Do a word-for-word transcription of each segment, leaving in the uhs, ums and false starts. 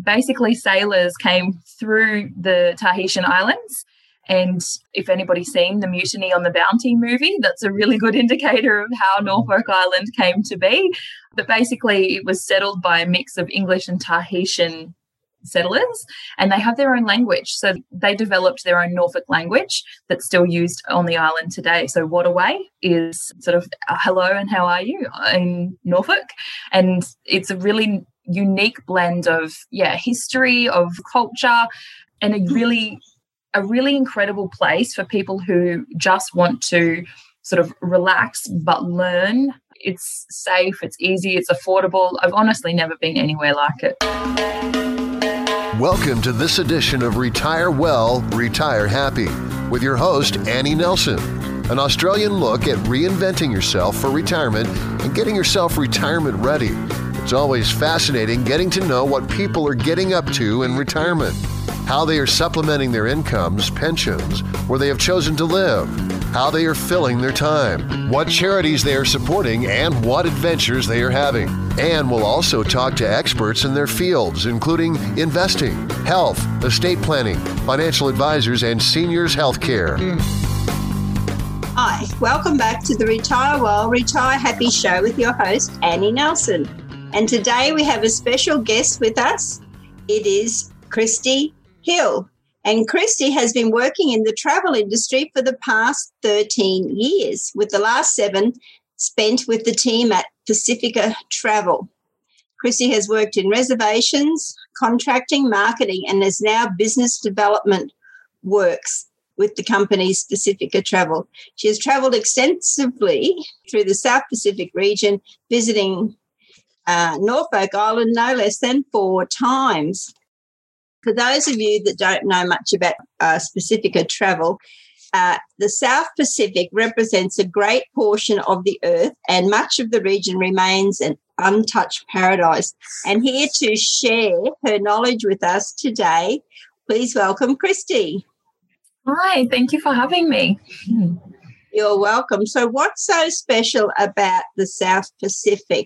basically sailors came through the Tahitian Islands. And if anybody's seen the Mutiny on the Bounty movie, that's a really good indicator of how Norfolk Island came to be. But basically, it was settled by a mix of English and Tahitian settlers, and they have their own language. So they developed their own Norfolk language that's still used on the island today. So Waterway is sort of hello and how are you in Norfolk. And it's a really unique blend of, yeah, history, of culture, and a really a really incredible place for people who just want to sort of relax but learn. It's safe, it's easy, it's affordable. I've honestly never been anywhere like it. Welcome to this edition of Retire Well, Retire Happy with your host, Annie Nelson. An Australian look at reinventing yourself for retirement and getting yourself retirement ready. It's always fascinating getting to know what people are getting up to in retirement, how they are supplementing their incomes, pensions, where they have chosen to live, how they are filling their time, what charities they are supporting, and what adventures they are having. And we'll also talk to experts in their fields, including investing, health, estate planning, financial advisors, and seniors healthcare. Hi, welcome back to the Retire Well, Retire Happy show with your host, Annie Nelson. And today we have a special guest with us. It is Christy Hill. And Christy has been working in the travel industry for the past thirteen years, with the last seven spent with the team at Pacifica Travel. Christy has worked in reservations, contracting, marketing, and has now business development works with the company Pacifica Travel. She has travelled extensively through the South Pacific region, visiting uh, Norfolk Island no less than four times. For those of you that don't know much about uh, Pacifica Travel, uh, the South Pacific represents a great portion of the earth, and much of the region remains an untouched paradise. And here to share her knowledge with us today, please welcome Christy. Hi, thank you for having me. You're welcome. So what's so special about the South Pacific?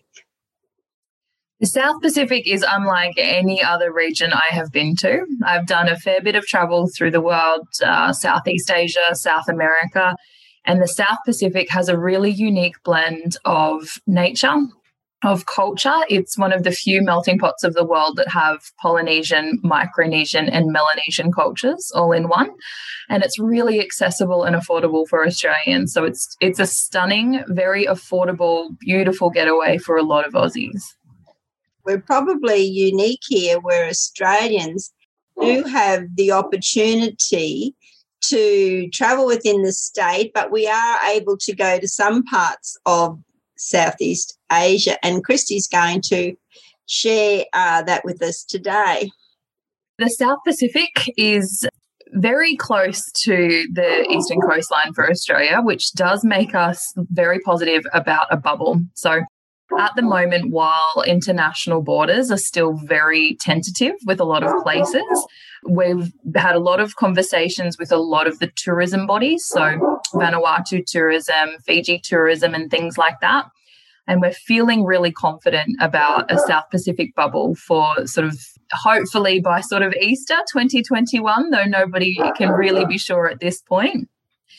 The South Pacific is unlike any other region I have been to. I've done a fair bit of travel through the world, uh, Southeast Asia, South America, and the South Pacific has a really unique blend of nature, of culture. It's one of the few melting pots of the world that have Polynesian, Micronesian, and Melanesian cultures all in one. And it's really accessible and affordable for Australians. So it's it's a stunning, very affordable, beautiful getaway for a lot of Aussies. We're probably unique here where Australians do have the opportunity to travel within the state, but we are able to go to some parts of Southeast Asia, and Christy's going to share uh, that with us today. The South Pacific is very close to the eastern coastline for Australia, which does make us very positive about a bubble. So at the moment, while international borders are still very tentative with a lot of places, we've had a lot of conversations with a lot of the tourism bodies, so Vanuatu tourism, Fiji tourism, and things like that. And we're feeling really confident about a South Pacific bubble for sort of hopefully by sort of Easter twenty twenty-one, though nobody can really be sure at this point.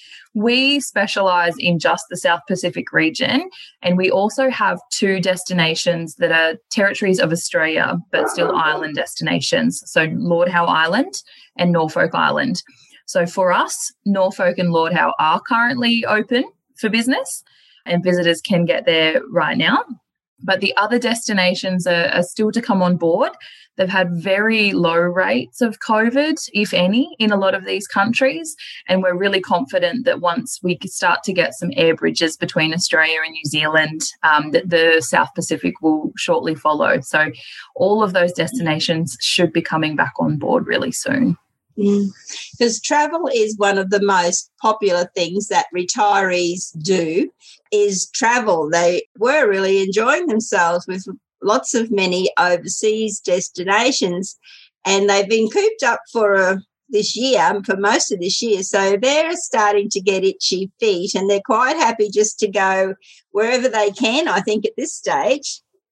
We specialise in just the South Pacific region, and we also have two destinations that are territories of Australia but still island destinations, so Lord Howe Island and Norfolk Island. So for us, Norfolk and Lord Howe are currently open for business and visitors can get there right now. But the other destinations are, are still to come on board. They've had very low rates of COVID, if any, in a lot of these countries. And we're really confident that once we start to get some air bridges between Australia and New Zealand, um, that the South Pacific will shortly follow. So all of those destinations should be coming back on board really soon. Because mm. travel is one of the most popular things that retirees do, is travel. They were really enjoying themselves with lots of many overseas destinations, and they've been cooped up for uh, this year, for most of this year. So they're starting to get itchy feet, and they're quite happy just to go wherever they can, I think, at this stage.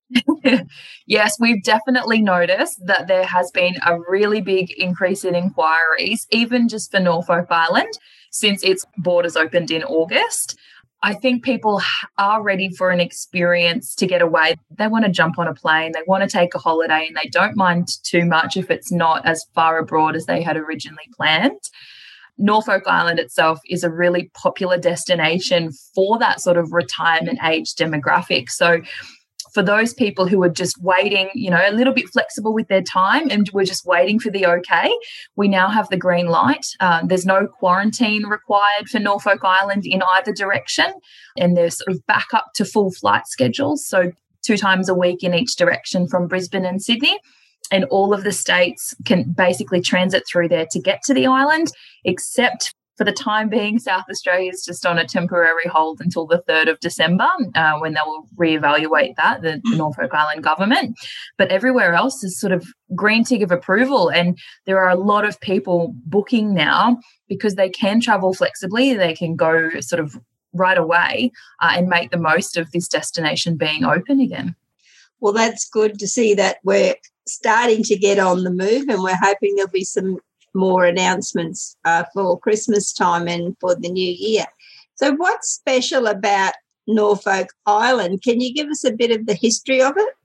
Yes, we've definitely noticed that there has been a really big increase in inquiries, even just for Norfolk Island, since its borders opened in August. I think people are ready for an experience to get away. They want to jump on a plane, they want to take a holiday, and they don't mind too much if it's not as far abroad as they had originally planned. Norfolk Island itself is a really popular destination for that sort of retirement age demographic. So for those people who are just waiting, you know, a little bit flexible with their time and we're just waiting for the okay, we now have the green light. Uh, there's no quarantine required for Norfolk Island in either direction, and they're sort of back up to full flight schedules, so two times a week in each direction from Brisbane and Sydney. And all of the states can basically transit through there to get to the island, except for the time being, South Australia is just on a temporary hold until the third of December, uh, when they will reevaluate that, the, the Norfolk Island government. But everywhere else is sort of green tick of approval, and there are a lot of people booking now because they can travel flexibly. They can go sort of right away uh, and make the most of this destination being open again. Well, that's good to see that we're starting to get on the move, and we're hoping there'll be some more announcements uh, for Christmas time and for the new year. So what's special about Norfolk Island? Can you give us a bit of the history of it?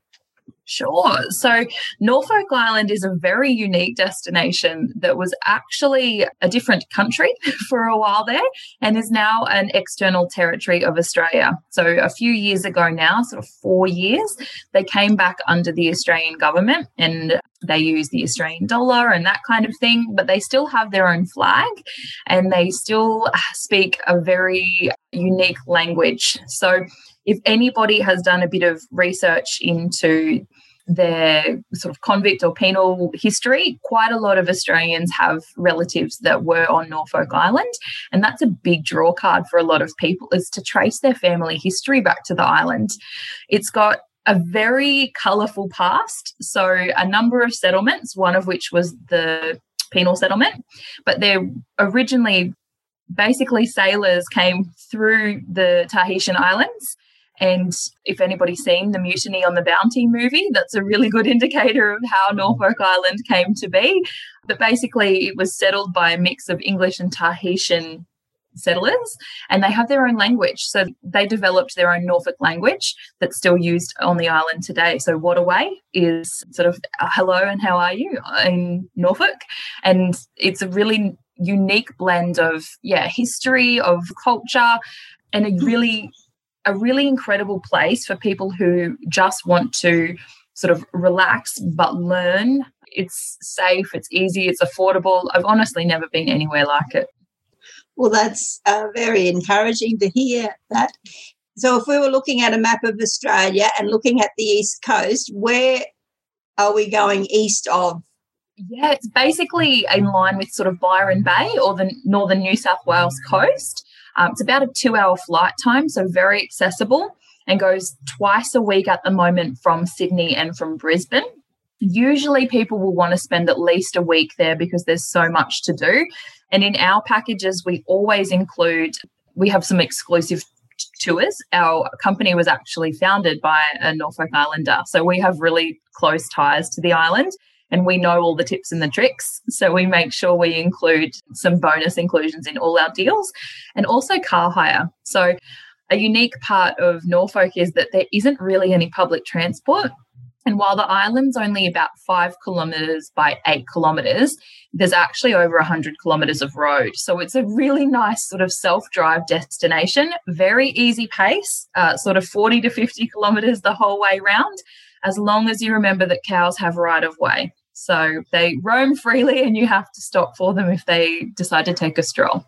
Sure. So Norfolk Island is a very unique destination that was actually a different country for a while there and is now an external territory of Australia. So a few years ago now, sort of four years, they came back under the Australian government and they use the Australian dollar and that kind of thing, but they still have their own flag and they still speak a very unique language. So if anybody has done a bit of research into their sort of convict or penal history, quite a lot of Australians have relatives that were on Norfolk Island, and that's a big draw card for a lot of people, is to trace their family history back to the island. It's got a very colourful past, so a number of settlements, one of which was the penal settlement, but they're originally basically sailors came through the Tahitian Islands. And if anybody's seen the Mutiny on the Bounty movie, that's a really good indicator of how Norfolk Island came to be. But basically it was settled by a mix of English and Tahitian settlers, and they have their own language. So they developed their own Norfolk language that's still used on the island today. So Whataway is sort of hello and how are you in Norfolk. And it's a really unique blend of, yeah, history, of culture, and a really a really incredible place for people who just want to sort of relax but learn. It's safe, it's easy, it's affordable. I've honestly never been anywhere like it. Well, that's uh, very encouraging to hear that. So if we were looking at a map of Australia and looking at the East Coast, where are we going east of? Yeah, it's basically in line with sort of Byron Bay or the northern New South Wales coast. Um, it's about a two-hour flight time, so very accessible, and goes twice a week at the moment from Sydney and from Brisbane. Usually people will want to spend at least a week there because there's so much to do. And in our packages, we always include, we have some exclusive t- tours. Our company was actually founded by a Norfolk Islander, so we have really close ties to the island. And we know all the tips and the tricks. So we make sure we include some bonus inclusions in all our deals, and also car hire. So a unique part of Norfolk is that there isn't really any public transport. And while the island's only about five kilometres by eight kilometres, there's actually over one hundred kilometres of road. So it's a really nice sort of self-drive destination, very easy pace, uh, sort of forty to fifty kilometres the whole way round, as long as you remember that cows have right of way. So they roam freely and you have to stop for them if they decide to take a stroll.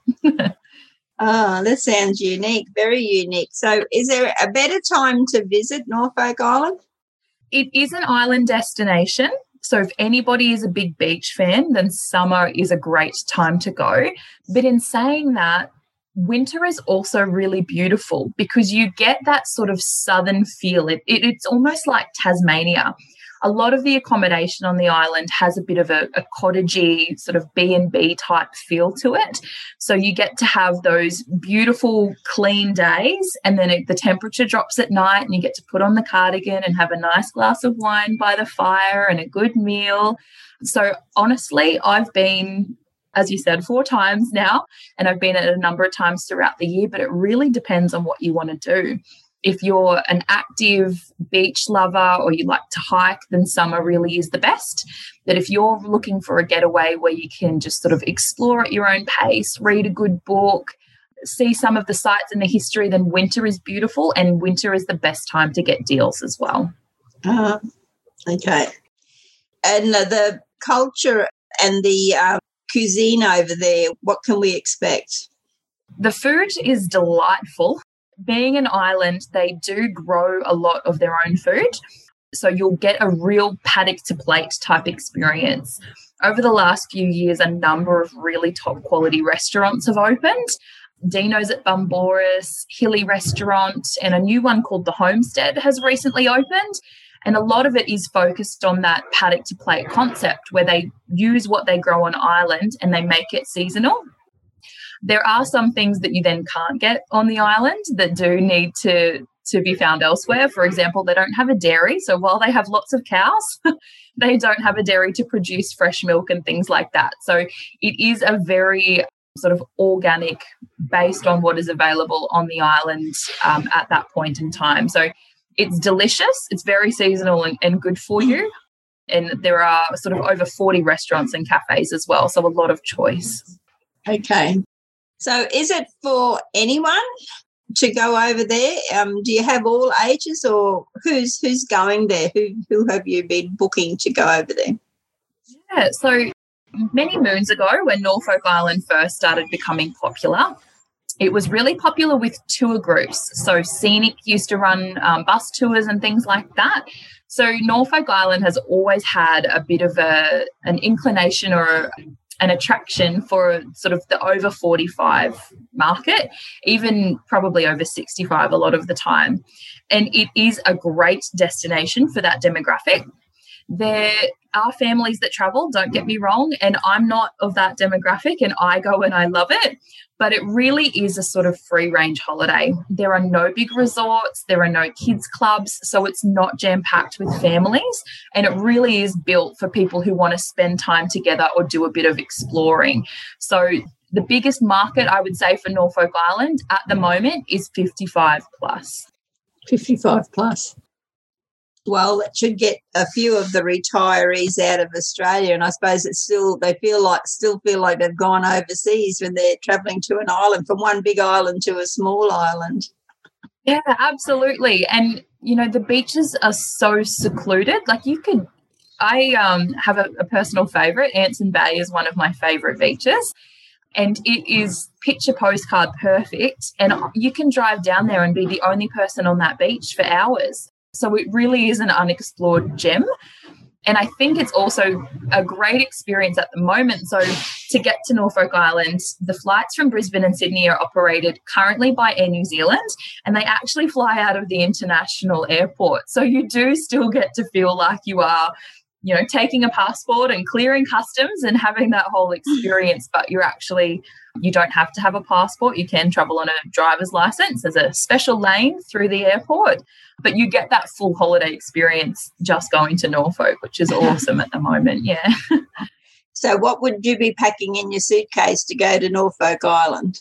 Oh, that sounds unique, very unique. So is there a better time to visit Norfolk Island? It is an island destination. So if anybody is a big beach fan, then summer is a great time to go. But in saying that, winter is also really beautiful because you get that sort of southern feel. It, it, it's almost like Tasmania. a lot of the accommodation on the island has a bit of a, a cottagey sort of B and B type feel to it. So you get to have those beautiful, clean days, and then it, the temperature drops at night and you get to put on the cardigan and have a nice glass of wine by the fire and a good meal. So honestly, I've been, as you said, four times now, and I've been at a number of times throughout the year, but it really depends on what you want to do. If you're an active beach lover or you like to hike, then summer really is the best. But if you're looking for a getaway where you can just sort of explore at your own pace, read a good book, see some of the sights and the history, then winter is beautiful, and winter is the best time to get deals as well. Uh, okay. And uh, the culture and the um, cuisine over there, what can we expect? The food is delightful. Being an island, they do grow a lot of their own food. So you'll get a real paddock to plate type experience. Over the last few years, a number of really top quality restaurants have opened. Dino's at Bumboris, Hilly Restaurant, and a new one called The Homestead has recently opened. And a lot of it is focused on that paddock to plate concept where they use what they grow on island and they make it seasonal. There are some things that you then can't get on the island that do need to, to be found elsewhere. For example, they don't have a dairy. So while they have lots of cows, they don't have a dairy to produce fresh milk and things like that. So it is a very sort of organic based on what is available on the island um, at that point in time. So it's delicious. It's very seasonal and, and good for you. And there are sort of over forty restaurants and cafes as well. So a lot of choice. Okay. So is it for anyone to go over there? Um, do you have all ages, or who's who's going there? Who who have you been booking to go over there? Yeah, so many moons ago when Norfolk Island first started becoming popular, it was really popular with tour groups. So Scenic used to run um, bus tours and things like that. So Norfolk Island has always had a bit of a an inclination or an attraction for sort of the over forty-five market, even probably over sixty-five a lot of the time. And it is a great destination for that demographic. There are families that travel, don't get me wrong, and I'm not of that demographic and I go and I love it, but it really is a sort of free-range holiday. There are no big resorts, there are no kids clubs, so it's not jam-packed with families, and it really is built for people who want to spend time together or do a bit of exploring. So the biggest market, I would say, for Norfolk Island at the moment is fifty-five plus. fifty-five plus. Well, it should get a few of the retirees out of Australia, and I suppose it's still they feel like still feel like they've gone overseas when they're travelling to an island, from one big island to a small island. Yeah, absolutely. And you know, the beaches are so secluded. Like you could, I um have a, a personal favourite. Anson Bay is one of my favourite beaches, and it is picture postcard perfect. And you can drive down there and be the only person on that beach for hours. So it really is an unexplored gem. And I think it's also a great experience at the moment. So to get to Norfolk Island, the flights from Brisbane and Sydney are operated currently by Air New Zealand, and they actually fly out of the international airport. So you do still get to feel like you are, you know, taking a passport and clearing customs and having that whole experience, but you're actually, you don't have to have a passport. You can travel on a driver's license. There's a special lane through the airport, but you get that full holiday experience just going to Norfolk, which is awesome at the moment, yeah. So what would you be packing in your suitcase to go to Norfolk Island?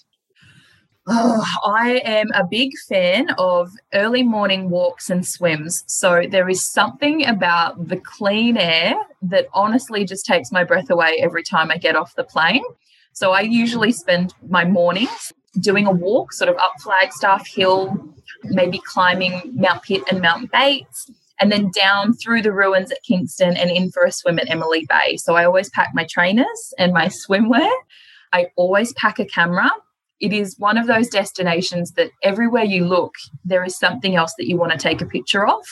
Oh, I am a big fan of early morning walks and swims. So there is something about the clean air that honestly just takes my breath away every time I get off the plane. So I usually spend my mornings doing a walk sort of up Flagstaff Hill, maybe climbing Mount Pitt and Mount Bates, and then down through the ruins at Kingston and in for a swim at Emily Bay. So I always pack my trainers and my swimwear. I always pack a camera. It is one of those destinations that everywhere you look, there is something else that you want to take a picture of.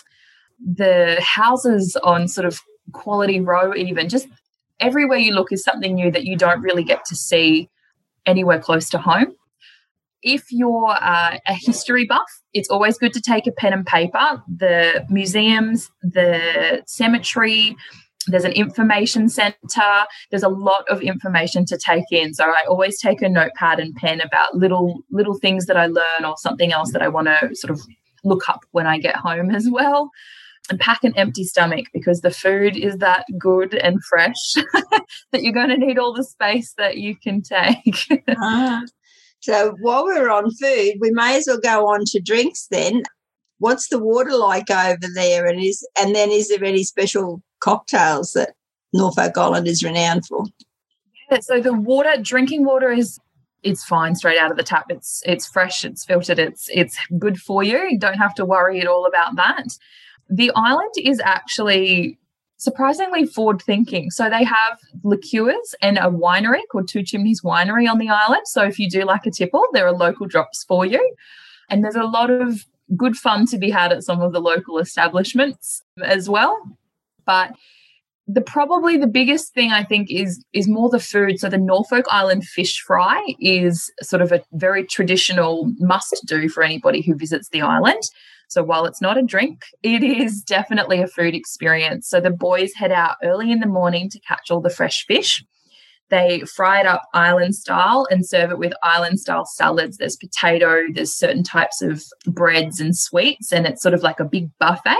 The houses on sort of Quality Row, even just everywhere you look is something new that you don't really get to see anywhere close to home. if you're uh, a history buff, it's always good to take a pen and paper. The museums, the cemetery, there's an information centre. There's a lot of information to take in. So I always take a notepad and pen about little little things that I learn or something else that I want to sort of look up when I get home as well. And pack an empty stomach because the food is that good and fresh that you're going to need all the space that you can take. ah. So while we're on food, we may as well go on to drinks then. What's the water like over there? And is and then is there any special cocktails that Norfolk Island is renowned for? Yeah, so the water, drinking water is it's fine straight out of the tap. It's it's fresh, it's filtered, it's it's good for you. You don't have to worry at all about that. The island is actually surprisingly forward-thinking. So they have liqueurs and a winery called Two Chimneys Winery on the island. So if you do like a tipple, there are local drops for you. And there's a lot of good fun to be had at some of the local establishments as well. But the probably the biggest thing I think is is more the food. So the Norfolk Island fish fry is sort of a very traditional must-do for anybody who visits the island. So while it's not a drink, it is definitely a food experience. So the boys head out early in the morning to catch all the fresh fish. They fry it up island style and serve it with island style salads. There's potato, there's certain types of breads and sweets, and it's sort of like a big buffet.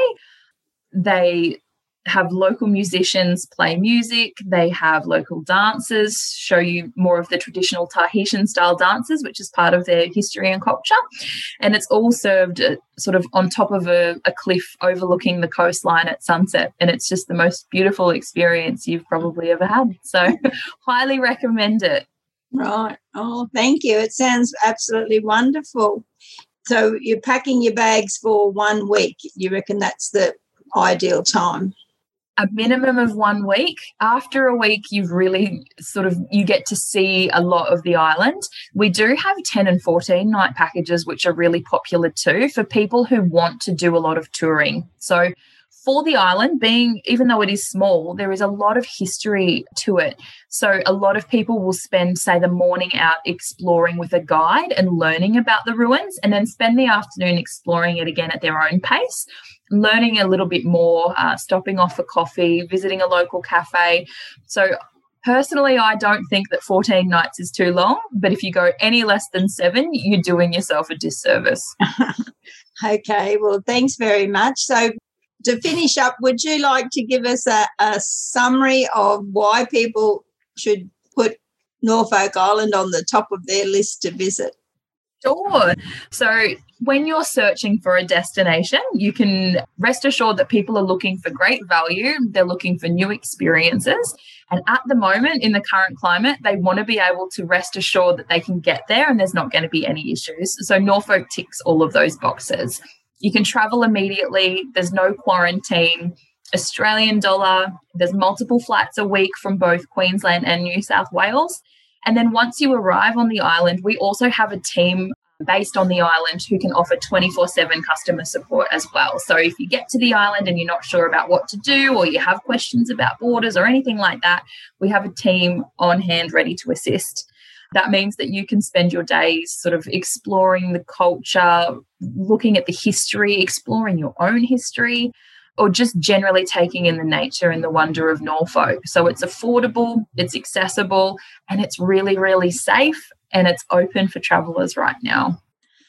They have local musicians play music. They have local dancers show you more of the traditional Tahitian style dances, which is part of their history and culture. And it's all served uh, sort of on top of a, a cliff overlooking the coastline at sunset. And it's just the most beautiful experience you've probably ever had. So highly recommend it. Right. Oh, thank you. It sounds absolutely wonderful. So you're packing your bags for one week. You reckon that's the ideal time? A minimum of one week. After a week, you've really sort of, you get to see a lot of the island. We do have ten and fourteen night packages, which are really popular too for people who want to do a lot of touring. So for the island being, even though it is small, there is a lot of history to it. So a lot of people will spend, say, the morning out exploring with a guide and learning about the ruins, and then spend the afternoon exploring it again at their own pace, learning a little bit more, uh, stopping off for coffee, visiting a local cafe. So personally, I don't think that fourteen nights is too long, but if you go any less than seven, you're doing yourself a disservice. Okay, well, thanks very much. So to finish up, would you like to give us a, a summary of why people should put Norfolk Island on the top of their list to visit? Sure. So when you're searching for a destination, you can rest assured that people are looking for great value. They're looking for new experiences. And at the moment, in the current climate, they want to be able to rest assured that they can get there and there's not going to be any issues. So Norfolk ticks all of those boxes. You can travel immediately. There's no quarantine. Australian dollar. There's multiple flights a week from both Queensland and New South Wales. And then once you arrive on the island, we also have a team based on the island who can offer twenty-four seven customer support as well. So if you get to the island and you're not sure about what to do, or you have questions about borders or anything like that, we have a team on hand ready to assist. That means that you can spend your days sort of exploring the culture, looking at the history, exploring your own history, or just generally taking in the nature and the wonder of Norfolk. So it's affordable, it's accessible, and it's really, really safe, and it's open for travellers right now.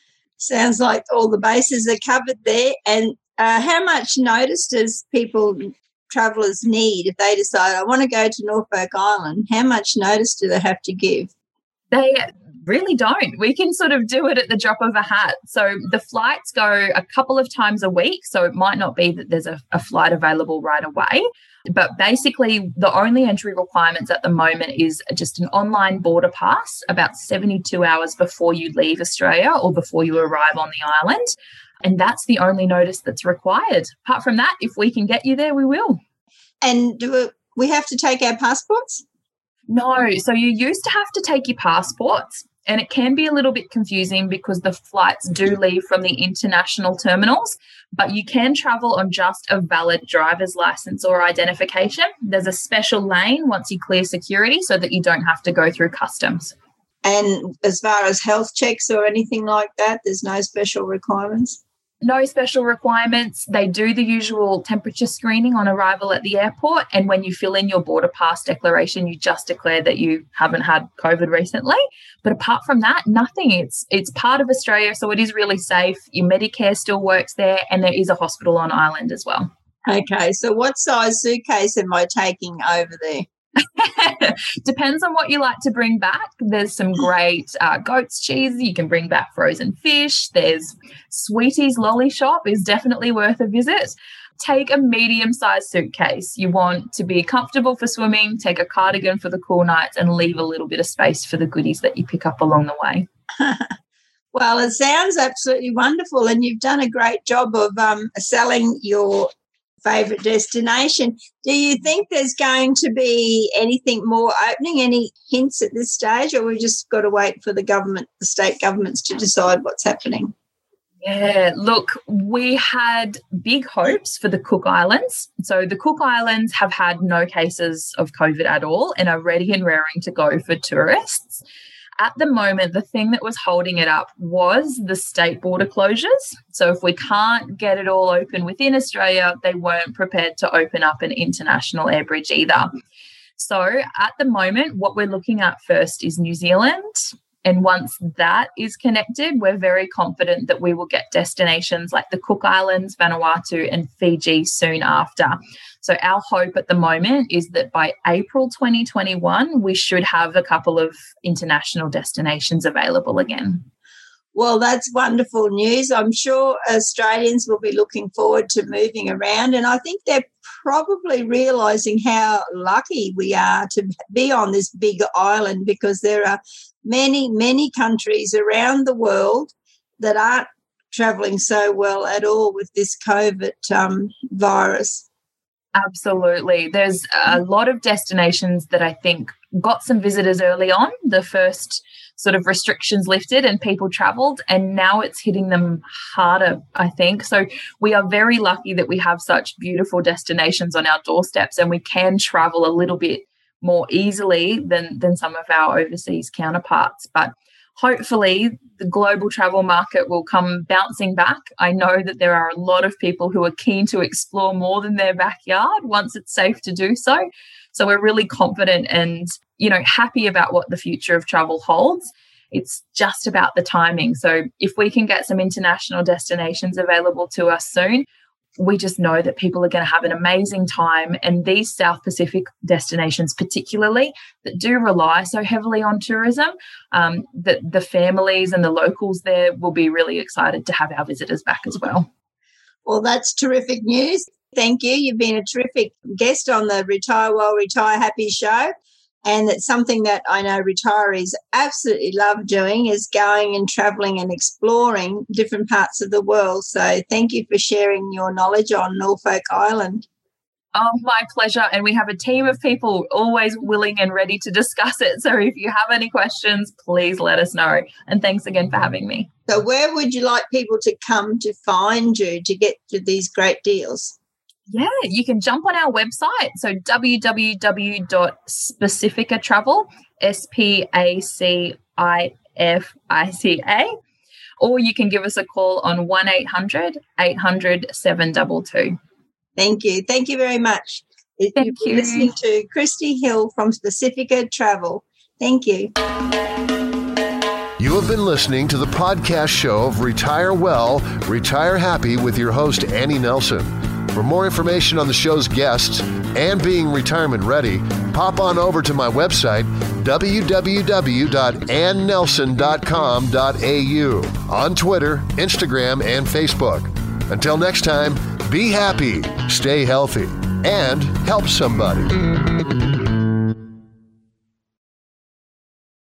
Sounds like all the bases are covered there. And uh, how much notice does people, travellers need if they decide, I want to go to Norfolk Island? How much notice do they have to give? They really don't. We can sort of do it at the drop of a hat. So the flights go a couple of times a week. So it might not be that there's a, a flight available right away. But basically, the only entry requirements at the moment is just an online border pass about seventy-two hours before you leave Australia or before you arrive on the island. And that's the only notice that's required. Apart from that, if we can get you there, we will. And do we have to take our passports? No. So you used to have to take your passports, and it can be a little bit confusing because the flights do leave from the international terminals, but you can travel on just a valid driver's license or identification. There's a special lane once you clear security so that you don't have to go through customs. And as far as health checks or anything like that, there's no special requirements? No special requirements. They do the usual temperature screening on arrival at the airport. And when you fill in your border pass declaration, you just declare that you haven't had COVID recently. But apart from that, nothing. It's it's part of Australia, so it is really safe. Your Medicare still works there, and there is a hospital on island as well. Okay, so what size suitcase am I taking over there? Depends on what you like to bring back. There's some great uh, goat's cheese. You can bring back frozen fish. There's Sweetie's Lolly Shop is definitely worth a visit. Take a medium-sized suitcase. You want to be comfortable for swimming, take a cardigan for the cool nights, and leave a little bit of space for the goodies that you pick up along the way. Well, it sounds absolutely wonderful, and you've done a great job of um, selling your favourite destination. Do you think there's going to be anything more opening, any hints at this stage, or we've just got to wait for the government, the state governments to decide what's happening? Yeah, look, we had big hopes for the Cook Islands. So the Cook Islands have had no cases of COVID at all and are ready and raring to go for tourists. At the moment, the thing that was holding it up was the state border closures. So if we can't get it all open within Australia, they weren't prepared to open up an international air bridge either. So at the moment, what we're looking at first is New Zealand. And once that is connected, we're very confident that we will get destinations like the Cook Islands, Vanuatu, and Fiji soon after. So our hope at the moment is that by April twenty twenty-one, we should have a couple of international destinations available again. Well, that's wonderful news. I'm sure Australians will be looking forward to moving around, and I think they're probably realising how lucky we are to be on this big island, because there are many, many countries around the world that aren't travelling so well at all with this COVID um, virus. Absolutely. There's a lot of destinations that I think got some visitors early on, the first sort of restrictions lifted and people travelled, and now it's hitting them harder, I think. So we are very lucky that we have such beautiful destinations on our doorsteps, and we can travel a little bit more easily than, than some of our overseas counterparts. But hopefully the global travel market will come bouncing back. I know that there are a lot of people who are keen to explore more than their backyard once it's safe to do so. So we're really confident and, you know, happy about what the future of travel holds. It's just about the timing. So if we can get some international destinations available to us soon, we just know that people are going to have an amazing time. And these South Pacific destinations particularly that do rely so heavily on tourism, um, that the families and the locals there will be really excited to have our visitors back as well. Well, that's terrific news. Thank you. You've been a terrific guest on the Retire Well, Retire Happy show. And it's something that I know retirees absolutely love doing, is going and travelling and exploring different parts of the world. So thank you for sharing your knowledge on Norfolk Island. Oh, my pleasure. And we have a team of people always willing and ready to discuss it. So if you have any questions, please let us know. And thanks again for having me. So where would you like people to come to find you to get to these great deals? Yeah, you can jump on our website. So w w w dot spacifica travel, S P A C I F I C A, or you can give us a call on one eight hundred, eight hundred, seven two two. Thank you. Thank you very much. Thank you. Listening to Christy Hill from Spacifica Travel. Thank you. You have been listening to the podcast show of Retire Well, Retire Happy with your host, Annie Nelson. For more information on the show's guests and being retirement ready, pop on over to my website, w w w dot ann nelson dot com dot a u, on Twitter, Instagram, and Facebook. Until next time, be happy, stay healthy, and help somebody.